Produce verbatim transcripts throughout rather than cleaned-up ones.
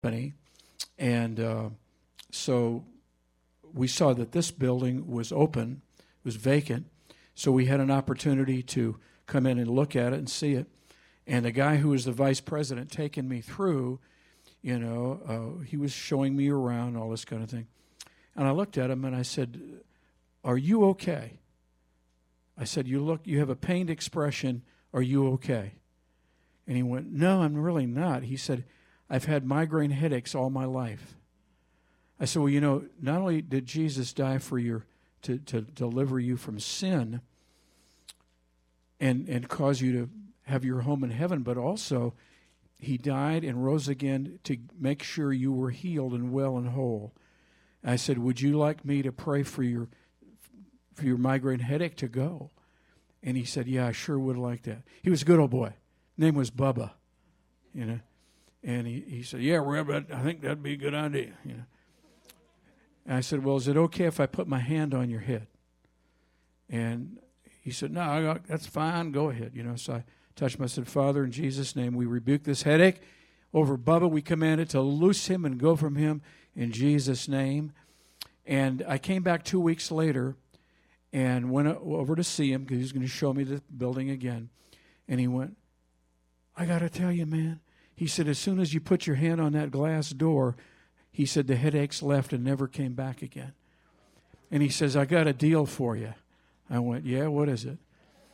company, and uh, so we saw that this building was open, it was vacant, so we had an opportunity to come in and look at it and see it. And the guy who was the vice president taking me through, you know, uh, he was showing me around, all this kind of thing. And I looked at him and I said, "Are you okay?" I said, "You look, you have a pained expression. Are you okay?" And he went, "No, I'm really not." He said, "I've had migraine headaches all my life." I said, "Well, you know, not only did Jesus die for your to, to deliver you from sin and and cause you to have your home in heaven, but also he died and rose again to make sure you were healed and well and whole." I said, "Would you like me to pray for your for your migraine headache to go?" And he said, "Yeah, I sure would like that." He was a good old boy. Name was Bubba, you know. And he, he said, "Yeah, Reverend, I think that'd be a good idea, you know." And I said, "Well, is it okay if I put my hand on your head?" And he said, "No, I got, that's fine. Go ahead." You know, so I touched him. I said, "Father, in Jesus' name, we rebuke this headache over Bubba. We command it to loose him and go from him in Jesus' name." And I came back two weeks later and went over to see him because he was going to show me the building again. And he went, "I got to tell you, man," he said, "as soon as you put your hand on that glass door," he said, "the headaches left and never came back again." And he says, "I got a deal for you." I went, "Yeah, what is it?"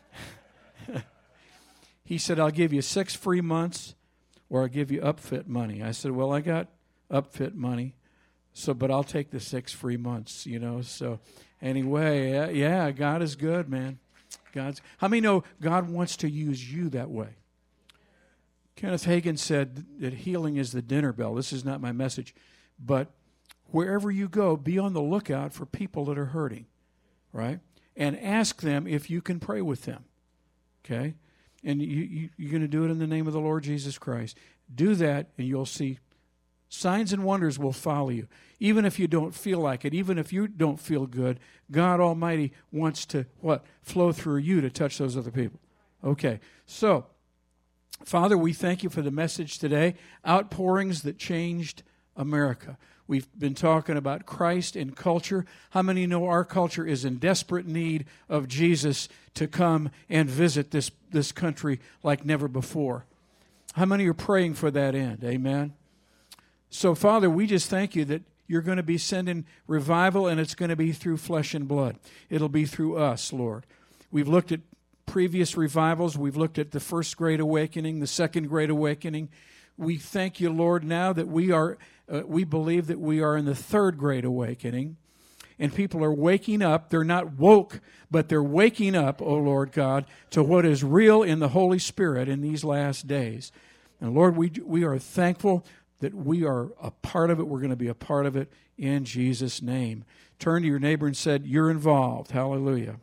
He said, "I'll give you six free months or I'll give you upfit money." I said, "Well, I got upfit money, so but I'll take the six free months, you know." So anyway, yeah, yeah, God is good, man. God's. How many know God wants to use you that way? Kenneth Hagin said that healing is the dinner bell. This is not my message. But wherever you go, be on the lookout for people that are hurting, right? And ask them if you can pray with them, okay? And you, you, you're going to do it in the name of the Lord Jesus Christ. Do that, and you'll see signs and wonders will follow you. Even if you don't feel like it, even if you don't feel good, God Almighty wants to, what? Flow through you to touch those other people. Okay, so Father, we thank you for the message today, outpourings that changed America. We've been talking about Christ and culture. How many know our culture is in desperate need of Jesus to come and visit this, this country like never before? How many are praying for that end? Amen. So, Father, we just thank you that you're going to be sending revival, and it's going to be through flesh and blood. It'll be through us, Lord. We've looked at previous revivals. We've looked at the first Great Awakening, the second Great Awakening. We thank you, Lord, now that we are, uh, we believe that we are in the third Great Awakening, and people are waking up. They're not woke, but they're waking up, oh Lord God, to what is real in the Holy Spirit in these last days. And Lord, we we are thankful that we are a part of it. We're going to be a part of it in Jesus' name. Turn to your neighbor and said, "You're involved." Hallelujah.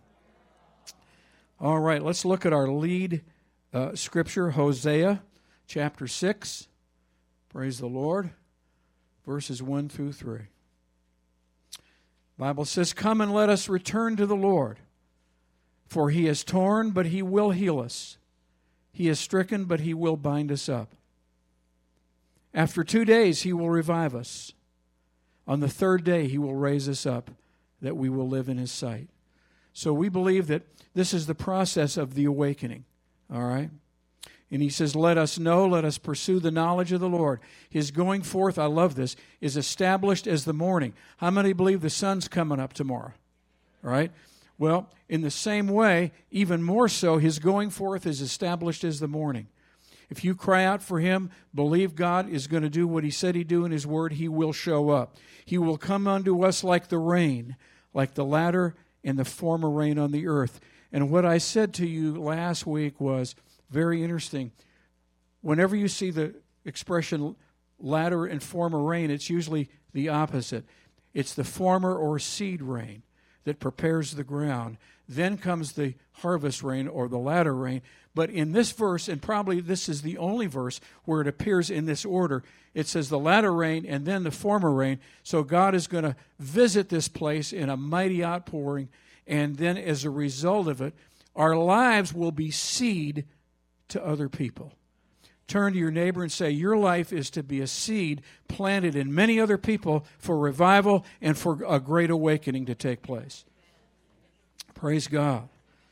All right, let's look at our lead uh, scripture, Hosea chapter six. Praise the Lord. Verses one through three. Bible says, "Come and let us return to the Lord. For he is torn, but he will heal us. He is stricken, but he will bind us up. After two days he will revive us. On the third day he will raise us up, that we will live in his sight." So we believe that this is the process of the awakening. All right? And he says, let us know, let us pursue the knowledge of the Lord. His going forth, I love this, is established as the morning. How many believe the sun's coming up tomorrow? All right? Well, in the same way, even more so, his going forth is established as the morning. If you cry out for him, believe God is going to do what he said he'd do in his word, he will show up. He will come unto us like the rain, like the latter and the former rain on the earth. And what I said to you last week was very interesting. Whenever you see the expression latter and former rain, it's usually the opposite. It's the former or seed rain that prepares the ground. Then comes the harvest rain or the latter rain. But in this verse, and probably this is the only verse where it appears in this order, it says the latter rain and then the former rain. So God is going to visit this place in a mighty outpouring, and then as a result of it, our lives will be seed to other people. Turn to your neighbor and say, your life is to be a seed planted in many other people for revival and for a great awakening to take place. Praise God.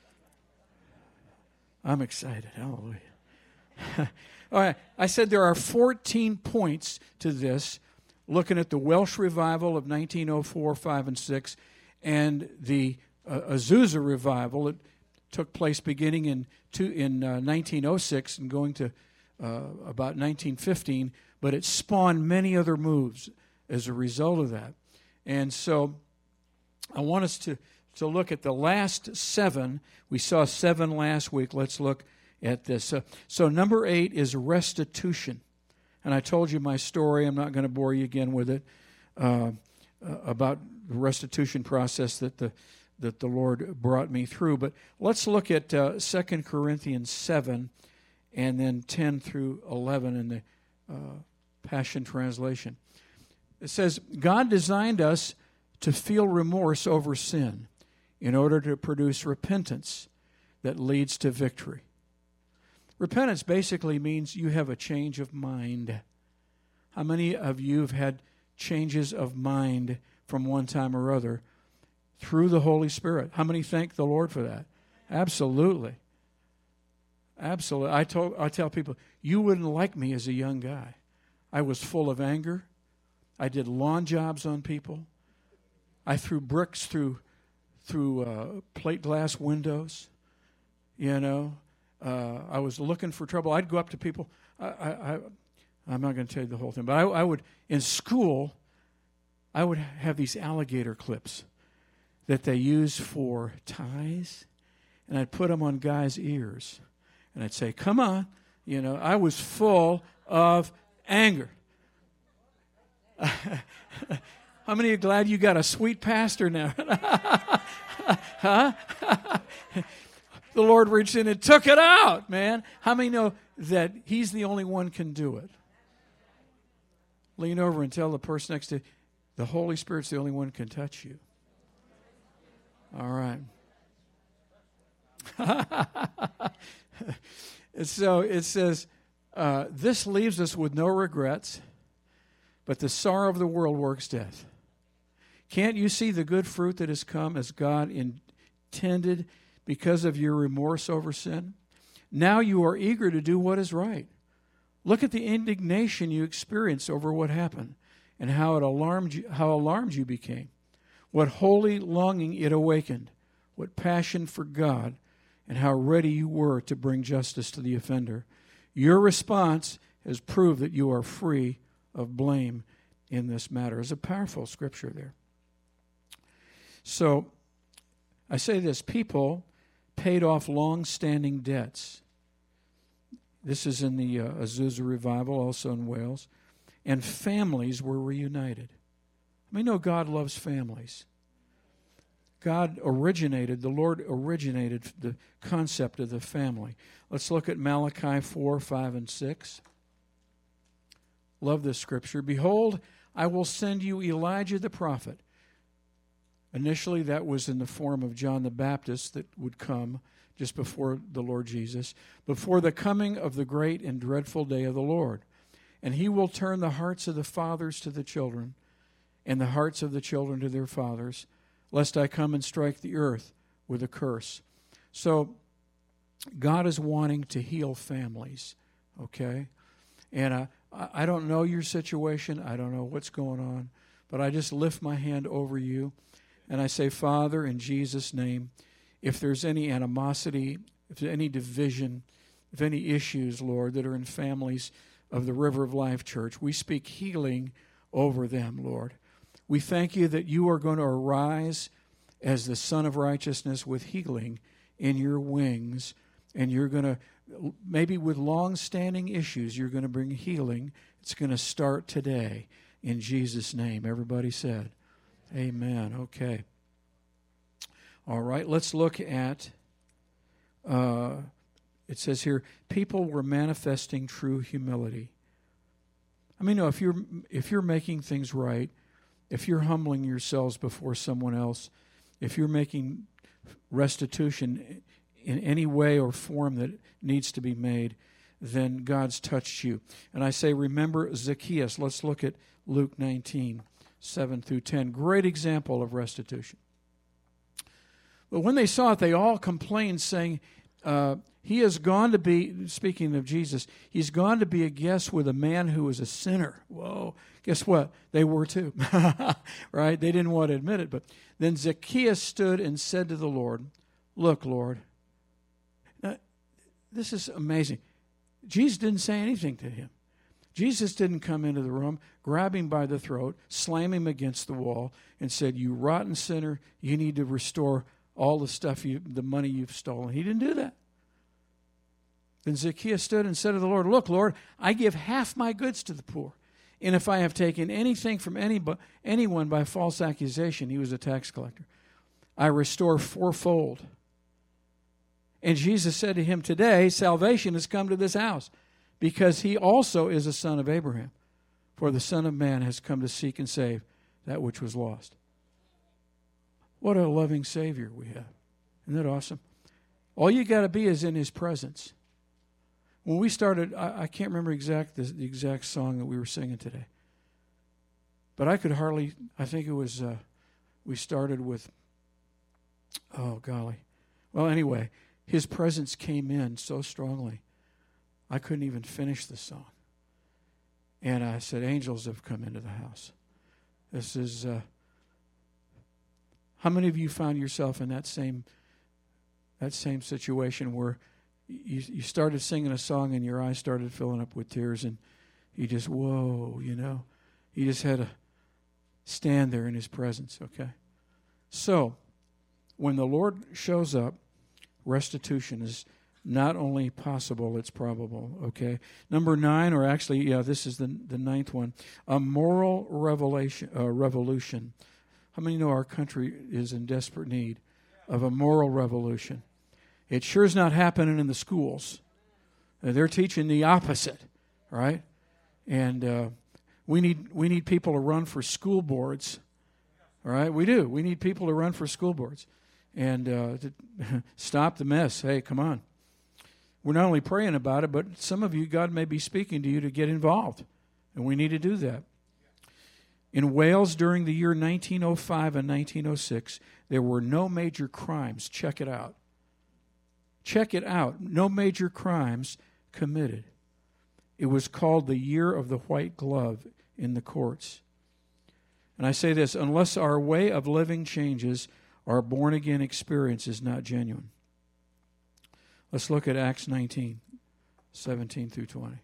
I'm excited. Hallelujah. All right. I said there are fourteen points to this, looking at the Welsh revival of nineteen oh four, five, and six, and the uh, Azusa revival. It took place beginning in two, in uh, nineteen oh six and going to uh, about nineteen fifteen, but it spawned many other moves as a result of that. And so I want us to, to look at the last seven. We saw seven last week. Let's look at this. Uh, so number eight is restitution. And I told you my story. I'm not going to bore you again with it, uh, uh, about the restitution process that the that the Lord brought me through. But let's look at uh, Second Corinthians seven and then ten through eleven in the uh, Passion Translation. It says, God designed us to feel remorse over sin in order to produce repentance that leads to victory. Repentance basically means you have a change of mind. How many of you have had changes of mind from one time or other through the Holy Spirit? How many thank the Lord for that? Absolutely. Absolutely. I told I tell people, you wouldn't like me as a young guy. I was full of anger. I did lawn jobs on people. I threw bricks through through uh, plate glass windows. You know, uh, I was looking for trouble. I'd go up to people. I, I, I I'm not going to tell you the whole thing, but I, I would in school. I would have these alligator clips that they use for ties, and I'd put them on guys' ears, and I'd say, "Come on," you know. I was full of anger. How many are glad you got a sweet pastor now? Huh? The Lord reached in and took it out, man. How many know that He's the only one can do it? Lean over and tell the person next to you, the Holy Spirit's the only one who can touch you. All right. So it says, uh, this leaves us with no regrets, but the sorrow of the world works death. Can't you see the good fruit that has come as God intended because of your remorse over sin? Now you are eager to do what is right. Look at the indignation you experienced over what happened and how it alarmed you, how alarmed you became. What holy longing it awakened, what passion for God, and how ready you were to bring justice to the offender. Your response has proved that you are free of blame in this matter. It's a powerful scripture there. So, I say this, people paid off long-standing debts. This is in the uh, Azusa revival, also in Wales. And families were reunited. I mean, no, God loves families. God originated, the Lord originated the concept of the family. Let's look at Malachi four, five, and six. Love this scripture. Behold, I will send you Elijah the prophet. Initially, that was in the form of John the Baptist that would come just before the Lord Jesus, before the coming of the great and dreadful day of the Lord. And he will turn the hearts of the fathers to the children, and the hearts of the children to their fathers, lest I come and strike the earth with a curse. So, God is wanting to heal families, okay? And uh, I don't know your situation. I don't know what's going on. But I just lift my hand over you, and I say, Father, in Jesus' name, if there's any animosity, if there's any division, if any issues, Lord, that are in families of the River of Life Church, we speak healing over them, Lord. We thank you that you are going to arise as the Son of Righteousness with healing in your wings, and you're going to, maybe with long-standing issues, you're going to bring healing. It's going to start today in Jesus' name. Everybody said, amen. Okay. All right, let's look at, uh, it says here, people were manifesting true humility. I mean, no, if you're if you're making things right, if you're humbling yourselves before someone else, if you're making restitution in any way or form that needs to be made, then God's touched you. And I say, remember Zacchaeus. Let's look at Luke nineteen, seven through ten. Great example of restitution. But when they saw it, they all complained, saying, uh, he has gone to be, speaking of Jesus, he's gone to be a guest with a man who is a sinner. Whoa. Guess what? They were too. Right? They didn't want to admit it. But then Zacchaeus stood and said to the Lord, look, Lord. Now, this is amazing. Jesus didn't say anything to him. Jesus didn't come into the room, grab him by the throat, slam him against the wall, and said, you rotten sinner, you need to restore all the stuff, you, the money you've stolen. He didn't do that. Then Zacchaeus stood and said to the Lord, look, Lord, I give half my goods to the poor. And if I have taken anything from any, anyone by false accusation, he was a tax collector, I restore fourfold. And Jesus said to him, today salvation has come to this house, because he also is a son of Abraham. For the Son of Man has come to seek and save that which was lost. What a loving Savior we have. Isn't that awesome? All you got to be is in his presence. When we started, I, I can't remember exact the, the exact song that we were singing today. But I could hardly, I think it was, uh, we started with, oh golly. Well, anyway, his presence came in so strongly, I couldn't even finish the song. And I said, angels have come into the house. This is, uh, how many of you found yourself in that same, that same situation where You, you started singing a song and your eyes started filling up with tears, and you just, whoa, you know. You just had to stand there in his presence, okay? So, when the Lord shows up, restitution is not only possible, it's probable, okay? Number nine, or actually, yeah, this is the, the ninth one, a moral revelation, uh, revolution. How many know our country is in desperate need of a moral revolution? It sure is not happening in the schools. Uh, they're teaching the opposite, right? And uh, we need we need people to run for school boards, all right? We do. We need people to run for school boards and uh, to stop the mess. Hey, come on. We're not only praying about it, but some of you, God may be speaking to you to get involved, and we need to do that. In Wales during the year nineteen oh five and nineteen oh six, there were no major crimes. Check it out. Check it out. No major crimes committed. It was called the year of the white glove in the courts. And I say this, unless our way of living changes, our born-again experience is not genuine. Let's look at Acts nineteen, seventeen through twenty.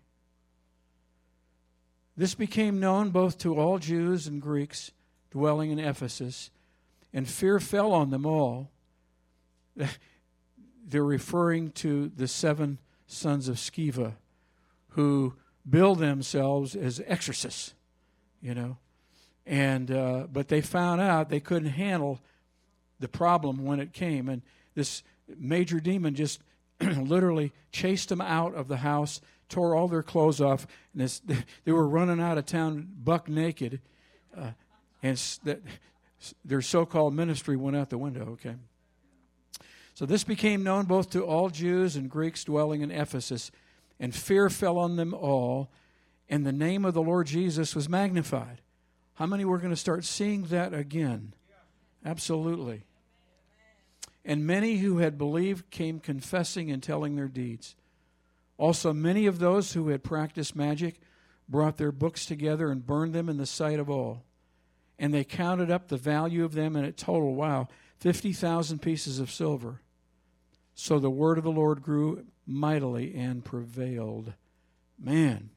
This became known both to all Jews and Greeks dwelling in Ephesus, and fear fell on them all. They're referring to the seven sons of Sceva who billed themselves as exorcists, you know. And uh, but they found out they couldn't handle the problem when it came. And this major demon just literally chased them out of the house, tore all their clothes off, and this, they were running out of town buck naked. Uh, and that, their so-called ministry went out the window, okay. So this became known both to all Jews and Greeks dwelling in Ephesus, and fear fell on them all, and the name of the Lord Jesus was magnified. How many were going to start seeing that again? Absolutely. And many who had believed came confessing and telling their deeds. Also, many of those who had practiced magic brought their books together and burned them in the sight of all. And they counted up the value of them, and it totaled, wow, fifty thousand pieces of silver. So the word of the Lord grew mightily and prevailed. Man.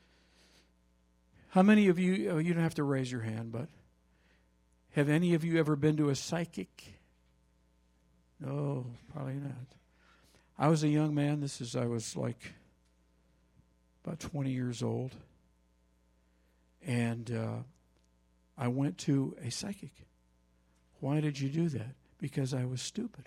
How many of you, oh, you don't have to raise your hand, but have any of you ever been to a psychic? No, probably not. I was a young man. This is, I was like about twenty years old. And uh, I went to a psychic. Why did you do that? Because I was stupid.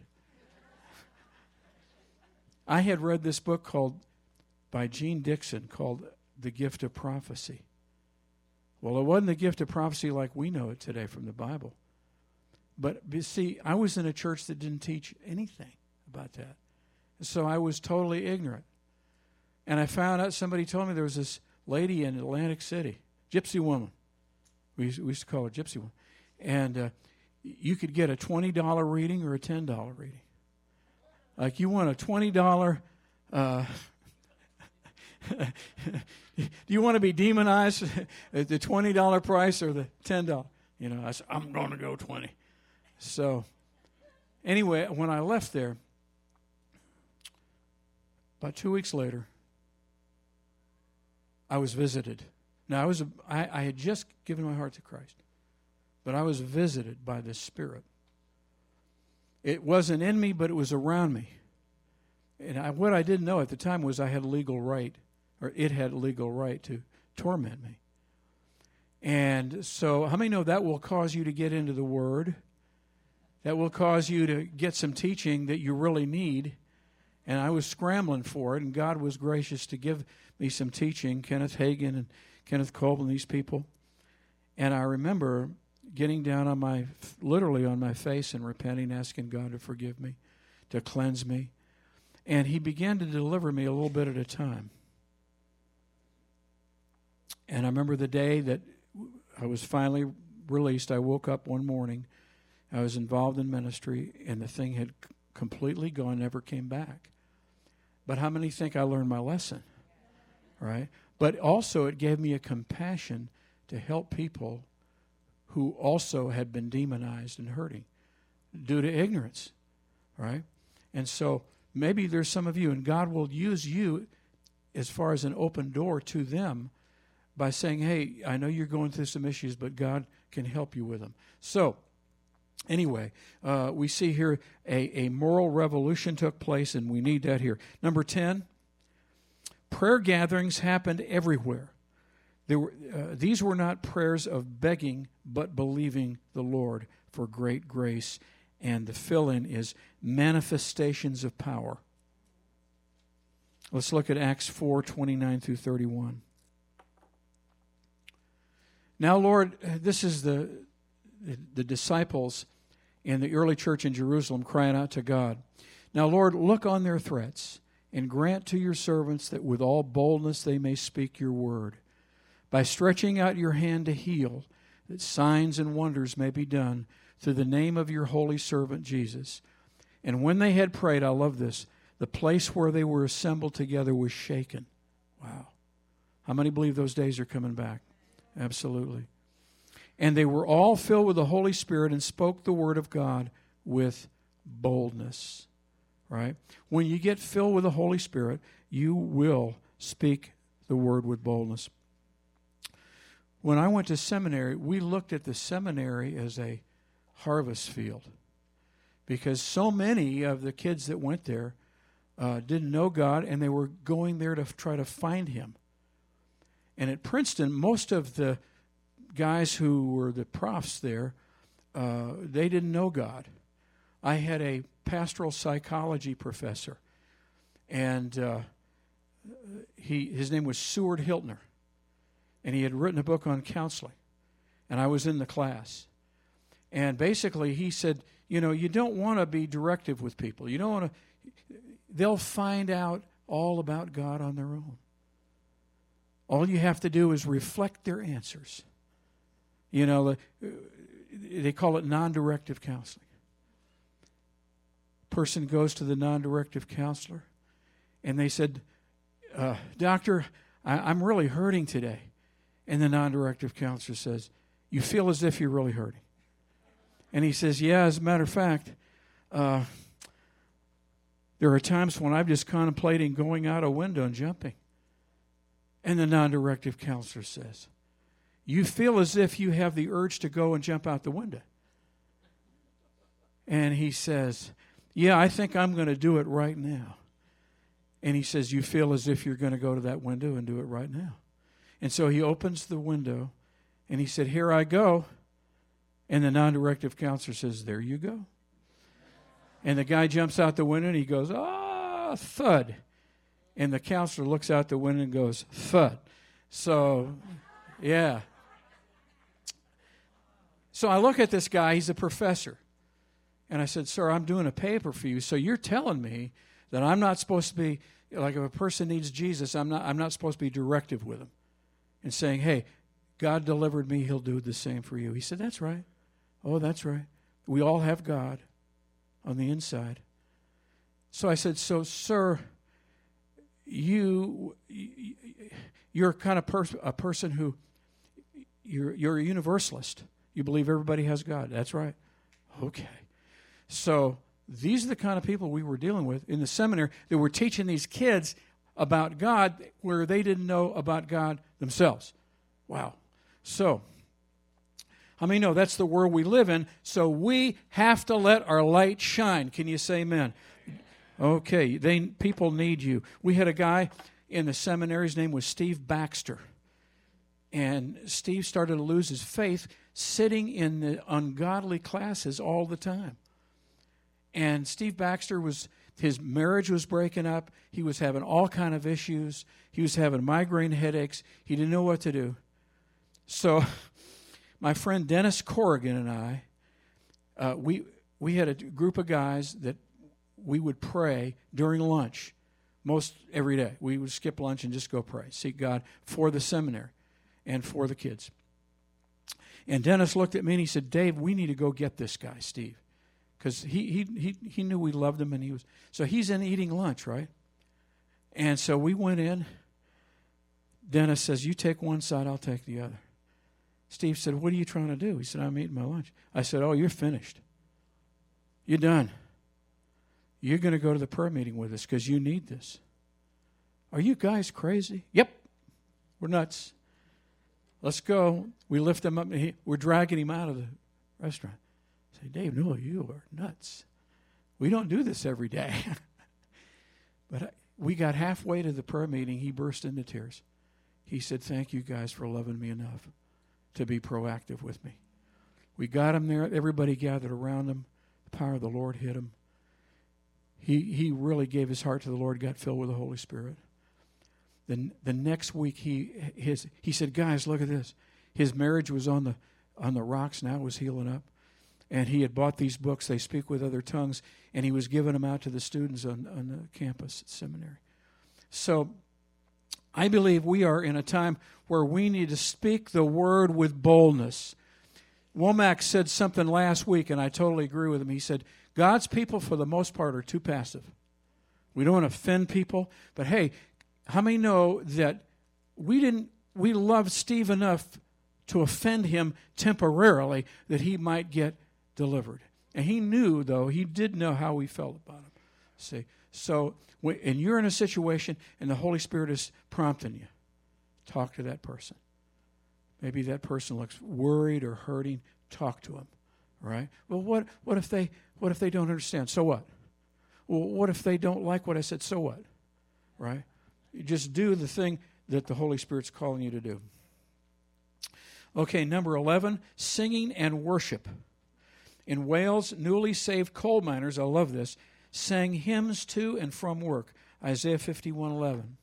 I had read this book called, by Gene Dixon, called The Gift of Prophecy. Well, it wasn't the gift of prophecy like we know it today from the Bible. But, see, I was in a church that didn't teach anything about that. So I was totally ignorant. And I found out, somebody told me there was this lady in Atlantic City, gypsy woman. We used, we used to call her gypsy woman. And uh, you could get a twenty dollar reading or a ten dollar reading. Like you want a twenty dollar, uh, do you want to be demonized at the twenty dollar price or the ten dollar? You know, I said, I'm going to go twenty. So anyway, when I left there, about two weeks later, I was visited. Now, I was a, I, I had just given my heart to Christ, but I was visited by this Spirit. It wasn't in me, but it was around me. And I, what I didn't know at the time was I had a legal right, or it had a legal right to torment me. And so how many know that will cause you to get into the Word? That will cause you to get some teaching that you really need. And I was scrambling for it, and God was gracious to give me some teaching, Kenneth Hagin and Kenneth Copeland, these people. And I remember getting down on my, literally on my face and repenting, asking God to forgive me, to cleanse me. And he began to deliver me a little bit at a time. And I remember the day that I was finally released, I woke up one morning, I was involved in ministry, and the thing had completely gone, never came back. But how many think I learned my lesson? Right? But also it gave me a compassion to help people who also had been demonized and hurting due to ignorance. Right? And so maybe there's some of you, and God will use you as far as an open door to them by saying, hey, I know you're going through some issues, but God can help you with them. So, anyway, uh, we see here a, a moral revolution took place, and we need that here. Number ten, prayer gatherings happened everywhere. There were, uh, these were not prayers of begging, but believing the Lord for great grace. And the fill-in is manifestations of power. Let's look at Acts four, twenty-nine through thirty-one. Now, Lord, this is the, the, the disciples in the early church in Jerusalem crying out to God. Now, Lord, look on their threats and grant to your servants that with all boldness they may speak your word. By stretching out your hand to heal, that signs and wonders may be done through the name of your holy servant Jesus. And when they had prayed, I love this, the place where they were assembled together was shaken. Wow. How many believe those days are coming back? Absolutely. And they were all filled with the Holy Spirit and spoke the word of God with boldness. Right? When you get filled with the Holy Spirit, you will speak the word with boldness. When I went to seminary, we looked at the seminary as a harvest field because so many of the kids that went there uh, didn't know God, and they were going there to try to find Him. And at Princeton, most of the guys who were the profs there, uh, they didn't know God. I had a pastoral psychology professor, and uh, he his name was Seward Hiltner, and he had written a book on counseling, and I was in the class. And basically he said, you know, you don't want to be directive with people. You don't want to, they'll find out all about God on their own. All you have to do is reflect their answers. You know, they call it non-directive counseling. Person goes to the non-directive counselor, and they said, uh, Doctor, I, I'm really hurting today. And the non-directive counselor says, you feel as if you're really hurting. And he says, yeah, as a matter of fact, uh, there are times when I'm just contemplating going out a window and jumping. And the non-directive counselor says, you feel as if you have the urge to go and jump out the window. And he says, yeah, I think I'm going to do it right now. And he says, you feel as if you're going to go to that window and do it right now. And so he opens the window, and he said, here I go. And the non-directive counselor says, there you go. And the guy jumps out the window, and he goes, ah, thud. And the counselor looks out the window and goes, thud. So, yeah. So I look at this guy, he's a professor. And I said, sir, I'm doing a paper for you, so you're telling me that I'm not supposed to be like if a person needs Jesus, I'm not I'm not supposed to be directive with them and saying, hey, God delivered me, he'll do the same for you. He said, that's right. Oh, that's right. We all have God on the inside. So I said, so, sir, you, you're kind of pers- a person who, you're, you're a universalist. You believe everybody has God. That's right. Okay. So these are the kind of people we were dealing with in the seminary that were teaching these kids about God where they didn't know about God themselves. Wow. So, how many know that's the world we live in? So we have to let our light shine. Can you say amen? Okay, they people need you. We had a guy in the seminary, his name was Steve Baxter. And Steve started to lose his faith sitting in the ungodly classes all the time. And Steve Baxter was, his marriage was breaking up. He was having all kind of issues. He was having migraine headaches. He didn't know what to do. So my friend Dennis Corrigan and I, uh, we we had a group of guys that we would pray during lunch most every day. We would skip lunch and just go pray, seek God for the seminary and for the kids. And Dennis looked at me and he said, Dave, we need to go get this guy, Steve. Because he, he he he knew we loved him, and he was so he's in eating lunch, right? And so we went in. Dennis says, you take one side, I'll take the other. Steve said, what are you trying to do? He said, I'm eating my lunch. I said, oh, you're finished. You're done. You're going to go to the prayer meeting with us because you need this. Are you guys crazy? Yep. We're nuts. Let's go. We lift him up. And he, we're dragging him out of the restaurant. I say, Dave, no, you are nuts. We don't do this every day. But I, we got halfway to the prayer meeting. He burst into tears. He said, thank you guys for loving me enough to be proactive with me. We got him there. Everybody gathered around him. The power of the Lord hit him. He he really gave his heart to the Lord, got filled with the Holy Spirit. Then the next week he his he said, guys, look at this. His marriage was on the on the rocks, now it was healing up. And he had bought these books, They Speak with Other Tongues, and he was giving them out to the students on, on the campus at seminary. So I believe we are in a time where we need to speak the word with boldness. Womack said something last week, and I totally agree with him. He said, God's people, for the most part, are too passive. We don't want to offend people. But, hey, how many know that we didn't, we loved Steve enough to offend him temporarily that he might get delivered? And he knew, though, he did know how we felt about him. See, so, and you're in a situation and the Holy Spirit is prompting you. Talk to that person. Maybe that person looks worried or hurting. Talk to him, right? Well, what what if they what if they don't understand? So what? Well, what if they don't like what I said? So what? Right? You just do the thing that the Holy Spirit's calling you to do. Okay, number eleven, singing and worship. In Wales, newly saved coal miners, I love this, sang hymns to and from work. Isaiah fifty-one eleven.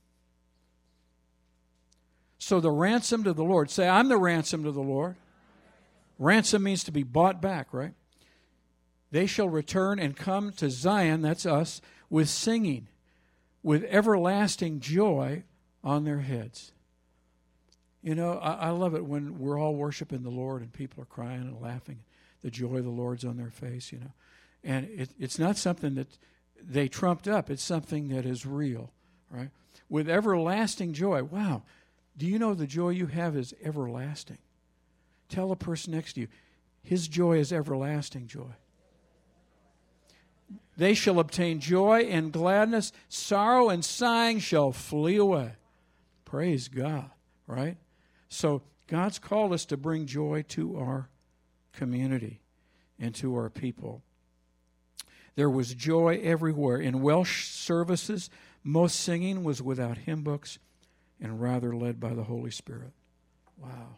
So the ransomed of the Lord. Say, I'm the ransomed of the Lord. Ransom means to be bought back, right? They shall return and come to Zion, that's us, with singing, with everlasting joy on their heads. You know, I, I love it when we're all worshiping the Lord and people are crying and laughing. The joy of the Lord's on their face, you know. And it, it's not something that they trumped up. It's something that is real, right? With everlasting joy. Wow. Do you know the joy you have is everlasting? Tell the person next to you, his joy is everlasting joy. They shall obtain joy and gladness. Sorrow and sighing shall flee away. Praise God, right? So God's called us to bring joy to our community and to our people. There was joy everywhere. In Welsh services, most singing was without hymn books and rather led by the Holy Spirit. Wow.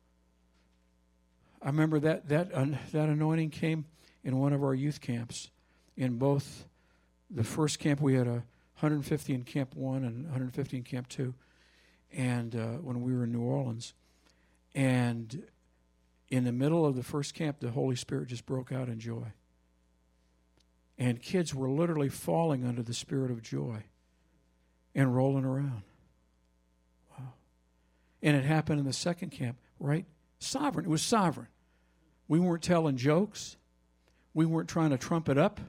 I remember that that uh, that anointing came in one of our youth camps. In both the first camp, we had a one hundred fifty in Camp one and one hundred fifty in Camp two, and uh, when we were in New Orleans. And in the middle of the first camp, the Holy Spirit just broke out in joy. And kids were literally falling under the spirit of joy. and rolling around. Wow. And it happened in the second camp, right? Sovereign. It was sovereign. We weren't telling jokes. We weren't trying to trump it up.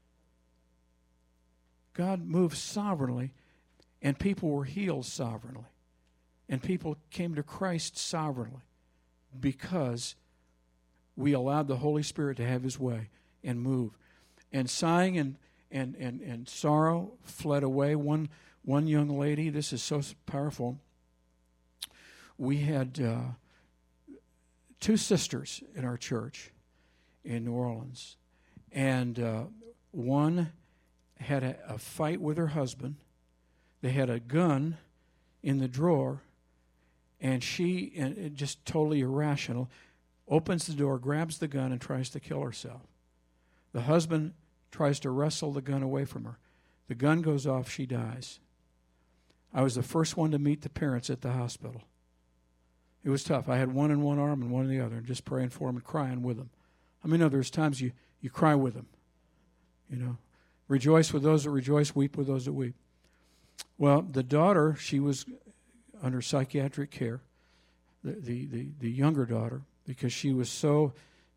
God moved sovereignly, and people were healed sovereignly. And people came to Christ sovereignly because we allowed the Holy Spirit to have his way and move. And sighing and, and, and, and sorrow fled away. One, one young lady, this is so powerful. We had uh, two sisters in our church in New Orleans. And uh, one had a, a fight with her husband. They had a gun in the drawer. And she, and it just totally irrational, opens the door, grabs the gun, and tries to kill herself. The husband tries to wrestle the gun away from her. The gun goes off, she dies. I was the first one to meet the parents at the hospital. It was tough. I had one in one arm and one in the other, and just praying for them and crying with them. I mean, no, there's times you, you cry with them. You know, rejoice with those that rejoice, weep with those that weep. Well, the daughter, she was under psychiatric care, the, the, the, the younger daughter, because she was so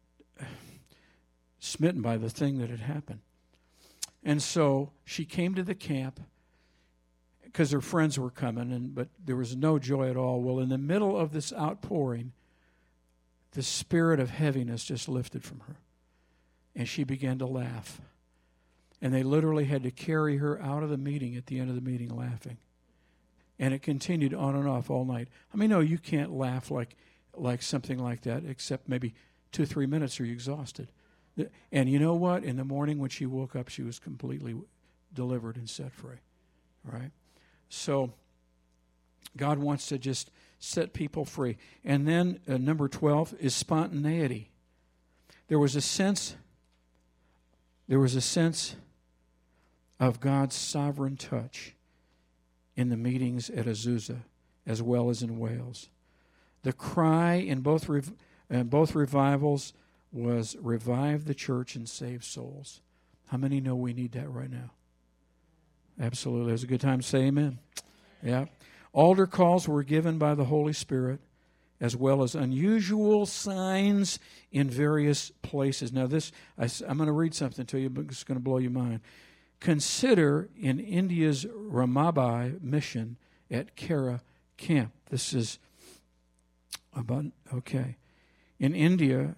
smitten by the thing that had happened. And so she came to the camp because her friends were coming, and but there was no joy at all. Well, in the middle of this outpouring, the spirit of heaviness just lifted from her, and she began to laugh. And they literally had to carry her out of the meeting at the end of the meeting laughing. And it continued on and off all night. I mean, no, you can't laugh like like something like that, except maybe two, three minutes or you're exhausted. And you know what? In the morning when she woke up, she was completely delivered and set free. Right? So God wants to just set people free. And then uh, number twelve is spontaneity. There was a sense, there was a sense of God's sovereign touch in the meetings at Azusa as well as in Wales. The cry in both rev- in both revivals was revive the church and save souls. How many know we need that right now? Absolutely. It's a good time to say amen. Yeah. Altar calls were given by the Holy Spirit as well as unusual signs in various places. Now this, I, I'm going to read something to you, but it's going to blow your mind. Consider in India's Ramabai mission at Kara Camp. This is about, okay. In India,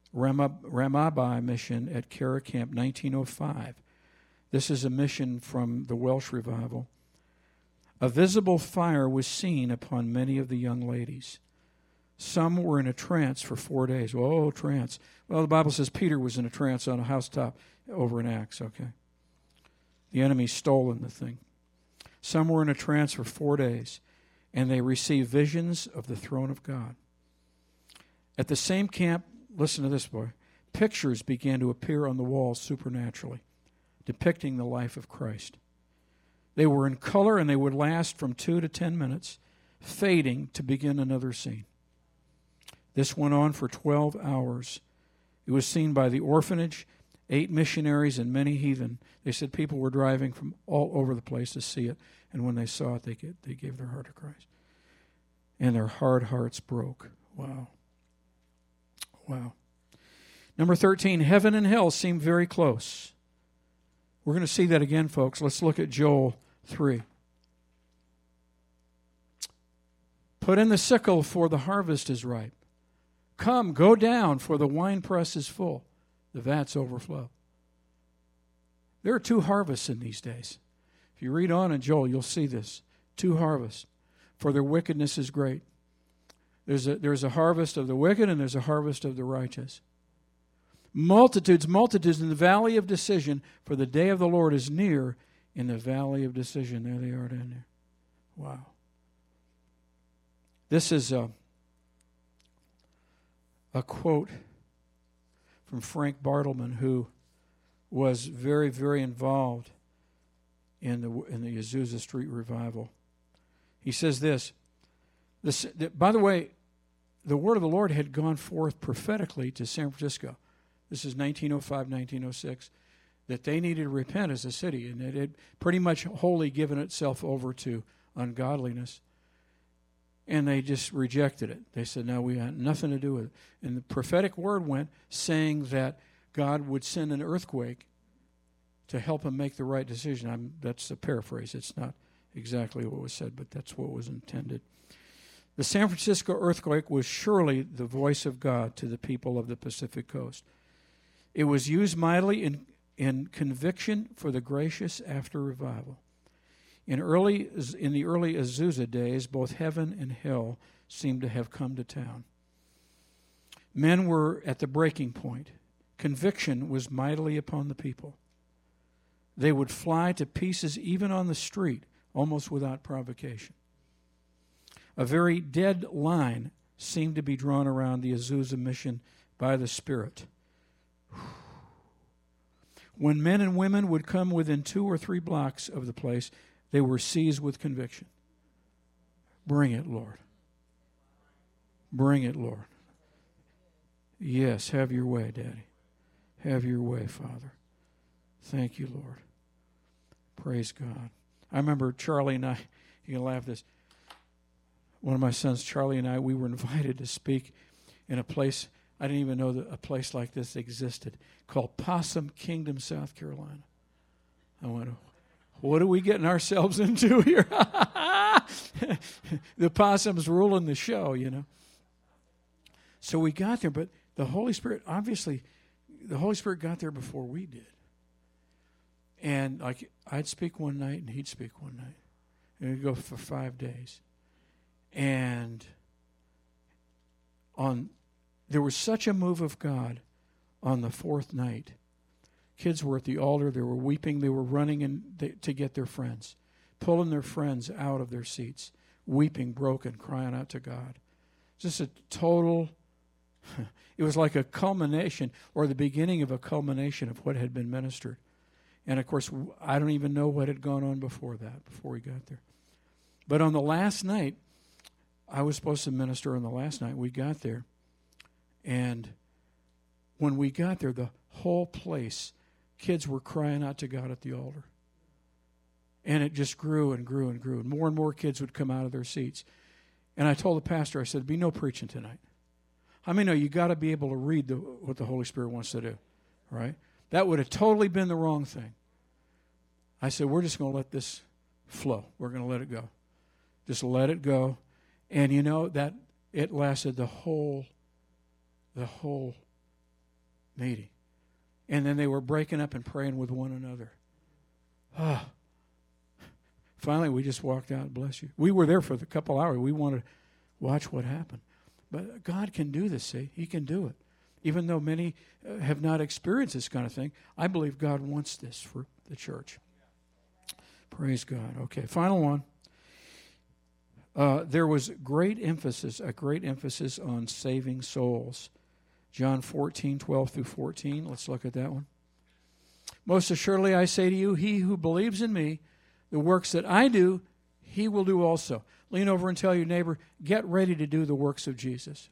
Ramabai mission at Kara Camp, nineteen oh five. This is a mission from the Welsh revival. A visible fire was seen upon many of the young ladies. Some were in a trance for four days. Oh, trance. Well, the Bible says Peter was in a trance on a housetop over in Acts, okay. The enemy stolen the thing. Some were in a trance for four days, and they received visions of the throne of God. At the same camp, listen to this, boy, pictures began to appear on the walls supernaturally, depicting the life of Christ. They were in color, and they would last from two to ten minutes, fading to begin another scene. This went on for twelve hours. It was seen by the orphanage, eight missionaries, and many heathen. They said people were driving from all over the place to see it, and when they saw it, they gave, they gave their heart to Christ. And their hard hearts broke. Wow. Wow. Number thirteen, heaven and hell seem very close. We're going to see that again, folks. Let's look at Joel three. Put in the sickle, for the harvest is ripe. Come, go down, for the winepress is full. The vats overflow. There are two harvests in these days. If you read on in Joel, you'll see this. Two harvests. For their wickedness is great. There's a, there's a harvest of the wicked and there's a harvest of the righteous. Multitudes, multitudes in the valley of decision, for the day of the Lord is near in the valley of decision. There they are down there. Wow. This is a, a quote from Frank Bartleman, who was very, very involved in the in the Azusa Street revival. He says this, this, by the way, the word of the Lord had gone forth prophetically to San Francisco. This is nineteen oh five, nineteen oh six. that they needed to repent as a city, and it had pretty much wholly given itself over to ungodliness. And they just rejected it. They said, no, we had nothing to do with it. And the prophetic word went saying that God would send an earthquake to help them make the right decision. I'm, that's a paraphrase. It's not exactly what was said, but that's what was intended. The San Francisco earthquake was surely the voice of God to the people of the Pacific Coast. It was used mightily in, in conviction for the gracious after revival. In early in the early Azusa days, both heaven and hell seemed to have come to town. Men were at the breaking point. Conviction was mightily upon the people. They would fly to pieces even on the street, almost without provocation. A very dead line seemed to be drawn around the Azusa mission by the Spirit. When men and women would come within two or three blocks of the place, they were seized with conviction. Bring it, Lord. Bring it, Lord. Yes, have your way, Daddy. Have your way, Father. Thank you, Lord. Praise God. I remember Charlie and I, you can laugh at this. One of my sons, Charlie, and I, we were invited to speak in a place, I didn't even know that a place like this existed, called Possum Kingdom, South Carolina. I went, what are we getting ourselves into here? The possum's ruling the show, you know. So we got there, but the Holy Spirit, obviously, the Holy Spirit got there before we did. And like I'd speak one night and he'd speak one night. And we'd go for five days. And on there was such a move of God on the fourth night. Kids were at the altar. They were weeping. They were running in th- to get their friends, pulling their friends out of their seats, weeping, broken, crying out to God. Just a total, it was like a culmination or the beginning of a culmination of what had been ministered. And, of course, I don't even know what had gone on before that, before we got there. But on the last night, I was supposed to minister on the last night. We got there. And when we got there, the whole place, kids were crying out to God at the altar. And it just grew and grew and grew. And more and more kids would come out of their seats. And I told the pastor, I said, be no preaching tonight. I mean, no, you got to be able to read the, what the Holy Spirit wants to do, right? That would have totally been the wrong thing. I said, we're just going to let this flow. We're going to let it go. Just let it go. And you know, that it lasted the whole, the whole meeting. And then they were breaking up and praying with one another. Ah. Finally, we just walked out, bless you. We were there for a couple hours. We wanted to watch what happened. But God can do this, see? He can do it. Even though many uh, have not experienced this kind of thing, I believe God wants this for the church. Praise God. Okay, final one. Uh, there was great emphasis, a great emphasis on saving souls. John fourteen, twelve through fourteen. Let's look at that one. Most assuredly I say to you, he who believes in me, the works that I do, he will do also. Lean over and tell your neighbor, get ready to do the works of Jesus.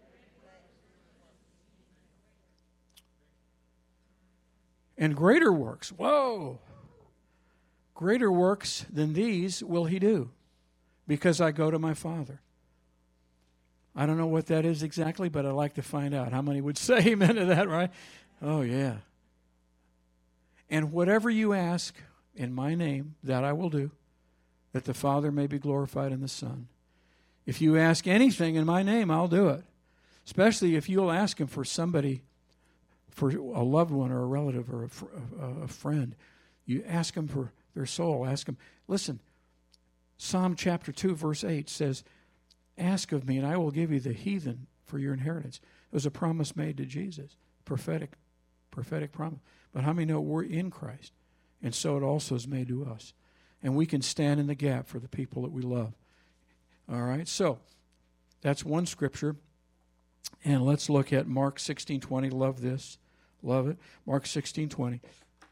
And greater works, whoa, greater works than these will he do, because I go to my Father. I don't know what that is exactly, but I'd like to find out. How many would say amen to that, right? Oh, yeah. And whatever you ask in my name, that I will do, that the Father may be glorified in the Son. If you ask anything in my name, I'll do it. Especially if you'll ask him for somebody, for a loved one or a relative or a, fr- a friend. You ask them for their soul. Ask them. Listen, Psalm chapter two, verse eight says, ask of me and I will give you the heathen for your inheritance. It was a promise made to Jesus. Prophetic, prophetic promise. But how many know we're in Christ? And so it also is made to us. And we can stand in the gap for the people that we love. All right, so that's one scripture. And let's look at Mark sixteen twenty. Love this. Love it. Mark sixteen twenty.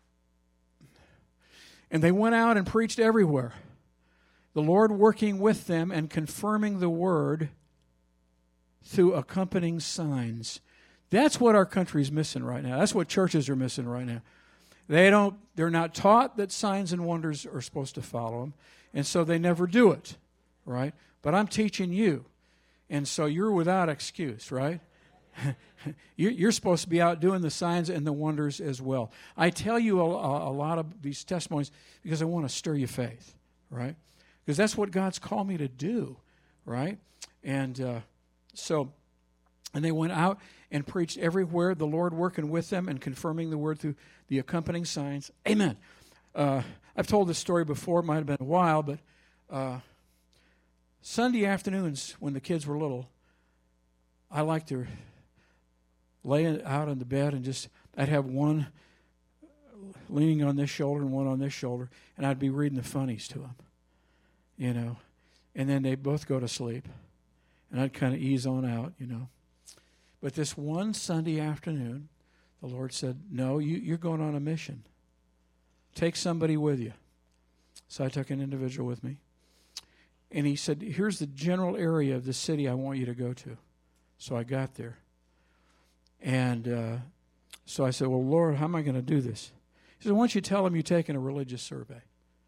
And they went out and preached everywhere, the Lord working with them and confirming the word through accompanying signs. That's what our country's missing right now. That's what churches are missing right now. They don't, they're not taught that signs and wonders are supposed to follow them, and so they never do it, right? But I'm teaching you, and so you're without excuse, right? You're supposed to be out doing the signs and the wonders as well. I tell you a, a lot of these testimonies because I want to stir your faith, right? Because that's what God's called me to do, right? And uh, so, and they went out and preached everywhere, the Lord working with them and confirming the word through the accompanying signs. Amen. Uh, I've told this story before. It might have been a while, but uh, Sunday afternoons when the kids were little, I like to lay out on the bed and just, I'd have one leaning on this shoulder and one on this shoulder, and I'd be reading the funnies to them, you know. And then they'd both go to sleep, and I'd kind of ease on out, you know. But this one Sunday afternoon, the Lord said, no, you, you're going on a mission. Take somebody with you. So I took an individual with me. And he said, here's the general area of the city I want you to go to. So I got there. And uh, so I said, well, Lord, how am I going to do this? He said, why don't you tell them you're taking a religious survey?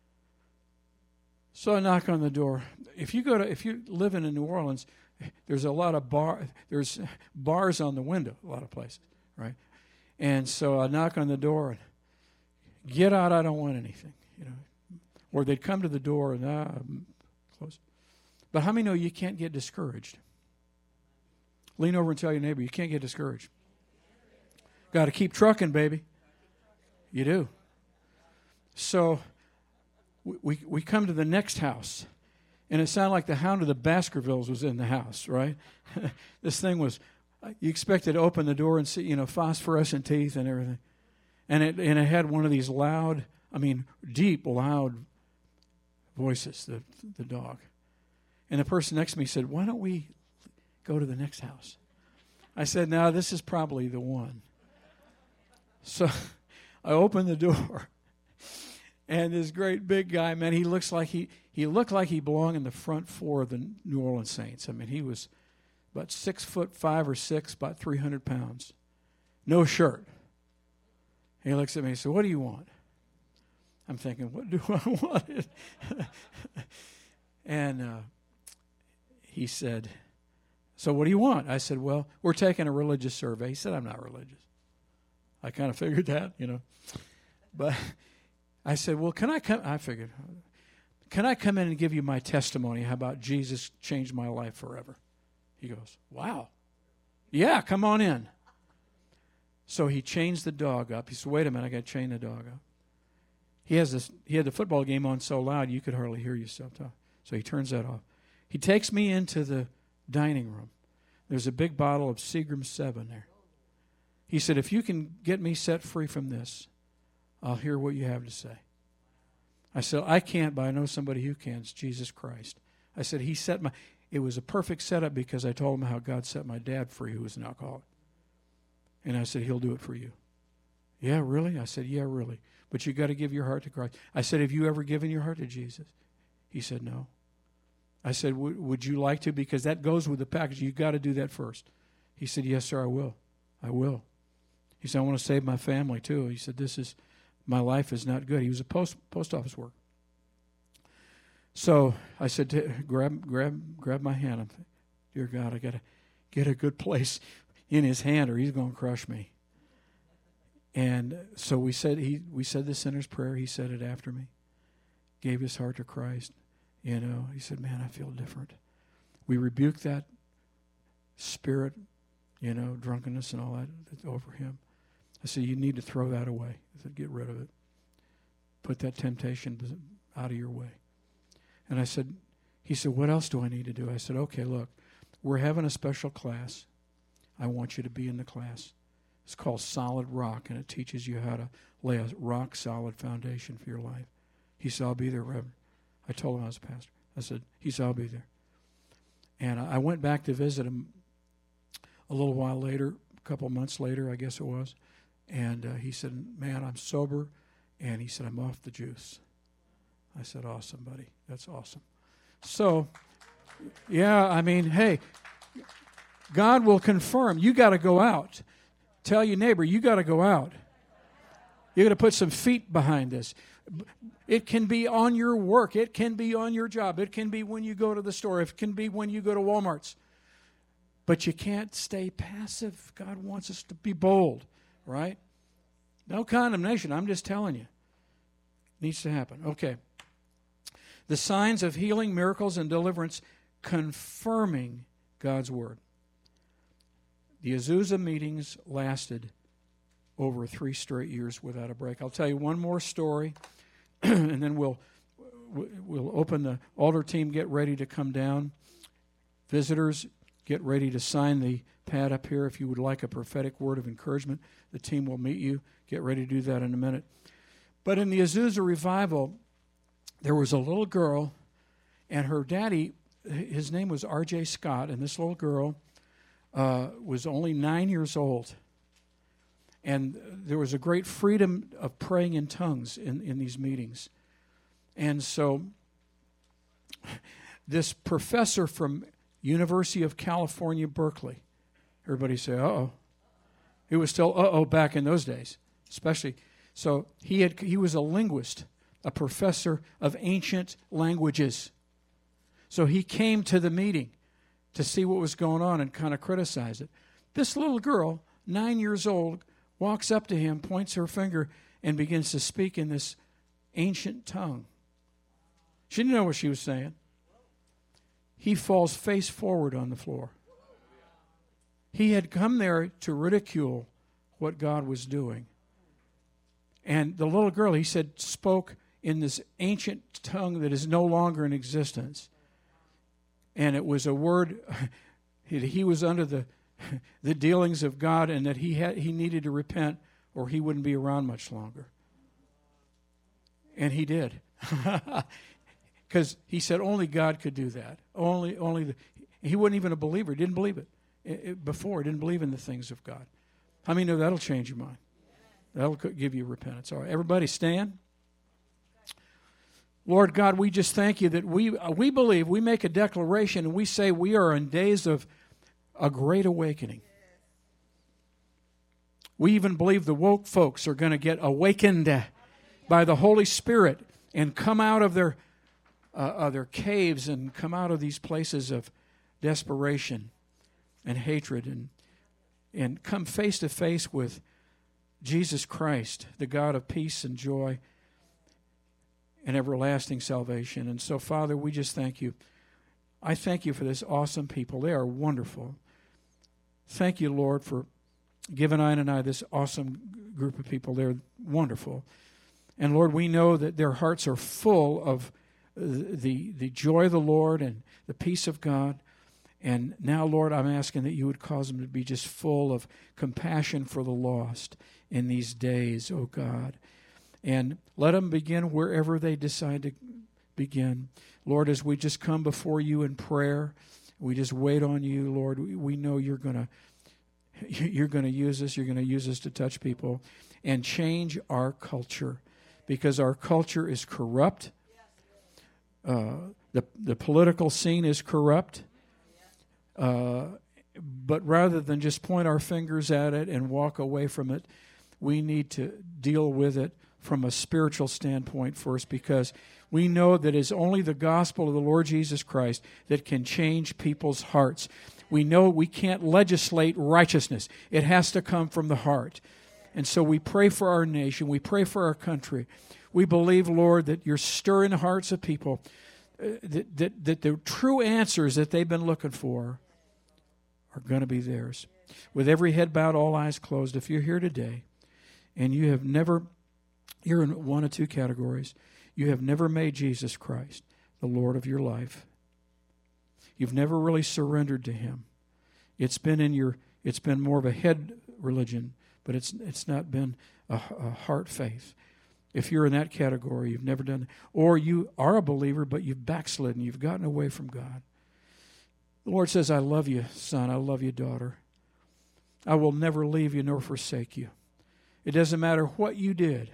So I knock on the door. If you go to, if you're living in New Orleans, there's a lot of bar, there's bars on the window, a lot of places, right? And so I knock on the door and get out, I don't want anything, you know. Or they'd come to the door and, ah, I'm close. But how many know you can't get discouraged? Lean over and tell your neighbor, you can't get discouraged. Got to keep trucking, baby. You do. So we, we we come to the next house, and it sounded like the Hound of the Baskervilles was in the house, right? This thing was, you expected to open the door and see, you know, phosphorescent teeth and everything. And it and it had one of these loud, I mean, deep, loud voices, the the dog. And the person next to me said, why don't we go to the next house? I said, no, this is probably the one. So I opened the door, and this great big guy, man, he looks like he he looked like he belonged in the front four of the New Orleans Saints. I mean, he was about six foot five or six, about three hundred pounds, no shirt. He looks at me and said, what do you want? I'm thinking, what do I want? And uh, he said, so what do you want? I said, well, we're taking a religious survey. He said, I'm not religious. I kind of figured that, you know. But I said, well, can I come? I figured, can I come in and give you my testimony? How about Jesus changed my life forever? He goes, wow. Yeah, come on in. So he changed the dog up. He said, wait a minute, I got to chain the dog up. He has this. He had the football game on so loud you could hardly hear yourself talk. So he turns that off. He takes me into the dining room. There's a big bottle of Seagram seven there. He said, if you can get me set free from this, I'll hear what you have to say. I said, I can't, but I know somebody who can. It's Jesus Christ. I said, he set my, it was a perfect setup because I told him how God set my dad free, who was an alcoholic. And I said, he'll do it for you. Yeah, really? I said, yeah, really. But you got to give your heart to Christ. I said, have you ever given your heart to Jesus? He said, no. I said, would you like to? Because that goes with the package. You got to do that first. He said, yes, sir, I will. I will. He said, I want to save my family too. He said, this is, my life is not good. He was a post post office worker. So I said, grab grab grab my hand. I'm thinking, dear God, I got to get a good place in his hand or he's going to crush me. And so we said he we said the sinner's prayer. He said it after me. Gave his heart to Christ. You know, he said, man, I feel different. We rebuked that spirit, you know, drunkenness and all that over him. I said, you need to throw that away. I said, get rid of it. Put that temptation out of your way. And I said, he said, what else do I need to do? I said, okay, look, we're having a special class. I want you to be in the class. It's called Solid Rock, and it teaches you how to lay a rock-solid foundation for your life. He said, I'll be there, Reverend. I told him I was a pastor. I said, he said, I'll be there. And I went back to visit him a little while later, a couple months later, I guess it was. And uh, he said, man, I'm sober. And he said, I'm off the juice. I said, awesome, buddy. That's awesome. So, yeah, I mean, hey, God will confirm. You got to go out. Tell your neighbor, you got to go out. You got to put some feet behind this. It can be on your work. It can be on your job. It can be when you go to the store. It can be when you go to Walmart's. But you can't stay passive. God wants us to be bold, right? No condemnation. I'm just telling you. It needs to happen. Okay. The signs of healing, miracles, and deliverance confirming God's word. The Azusa meetings lasted over three straight years without a break. I'll tell you one more story, and then we'll we'll open the altar team, get ready to come down. Visitors, get ready to sign the pad up here if you would like a prophetic word of encouragement. The team will meet you. Get ready to do that in a minute. But in the Azusa revival, there was a little girl, and her daddy, his name was R J Scott, and this little girl uh, was only nine years old. And there was a great freedom of praying in tongues in, in these meetings. And so this professor from University of California, Berkeley, everybody say, uh-oh. It was still uh-oh back in those days, especially. So he had he was a linguist, a professor of ancient languages. So he came to the meeting to see what was going on and kind of criticize it. This little girl, nine years old, walks up to him, points her finger, and begins to speak in this ancient tongue. She didn't know what she was saying. He falls face forward on the floor. He had come there to ridicule what God was doing. And the little girl, he said, spoke in this ancient tongue that is no longer in existence. And it was a word, he was under the the dealings of God, and that he had he needed to repent or he wouldn't be around much longer. And he did. Because he said only God could do that. Only, only the, he wasn't even a believer. He didn't believe it. It, it before. He didn't believe in the things of God. How many know that'll change your mind? That'll give you repentance. All right, everybody stand. Lord God, we just thank you that we we believe, we make a declaration, and we say we are in days of a great awakening. We even believe the woke folks are going to get awakened by the Holy Spirit and come out of their uh, uh, their caves and come out of these places of desperation and hatred and and come face to face with Jesus Christ, the God of peace and joy and everlasting salvation. And so, Father, we just thank you. I thank you for this awesome people. They are wonderful. Thank you, Lord, for giving Ian and I this awesome group of people. They're wonderful. And, Lord, we know that their hearts are full of the, the joy of the Lord and the peace of God. And now, Lord, I'm asking that you would cause them to be just full of compassion for the lost in these days, oh God. And let them begin wherever they decide to begin. Lord, as we just come before you in prayer, we just wait on you, Lord. We, we know you're going to you're going to use us. You're going to use us to touch people and change our culture, because our culture is corrupt. Uh, the the political scene is corrupt. Uh, but rather than just point our fingers at it and walk away from it, we need to deal with it from a spiritual standpoint first, because we know that it's only the gospel of the Lord Jesus Christ that can change people's hearts. We know we can't legislate righteousness. It has to come from the heart. And so we pray for our nation. We pray for our country. We believe, Lord, that you're stirring the hearts of people, uh, that, that, that the true answers that they've been looking for are going to be theirs. With every head bowed, all eyes closed, if you're here today and you have never, you're in one of two categories. You have never made Jesus Christ the Lord of your life. You've never really surrendered to him. It's been in your, it's been more of a head religion, but it's it's not been a, a heart faith. If you're in that category, you've never done it. Or you are a believer, but you've backslidden. You've gotten away from God. The Lord says, I love you, son. I love you, daughter. I will never leave you nor forsake you. It doesn't matter what you did.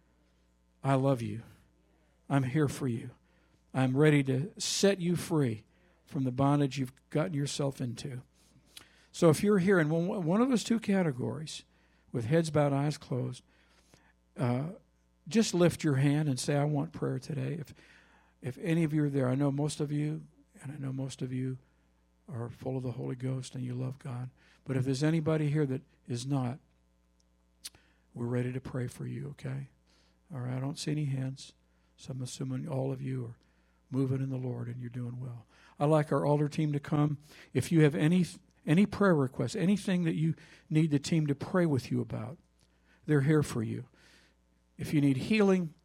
I love you. I'm here for you. I'm ready to set you free from the bondage you've gotten yourself into. So if you're here in one of those two categories, with heads bowed, eyes closed, uh, just lift your hand and say, I want prayer today. If if any of you are there, I know most of you, and I know most of you are full of the Holy Ghost and you love God. But if there's anybody here that is not, we're ready to pray for you, okay? All right, I don't see any hands, so I'm assuming all of you are moving in the Lord and you're doing well. I'd like our altar team to come. If you have any any prayer requests, anything that you need the team to pray with you about, they're here for you. If you need healing,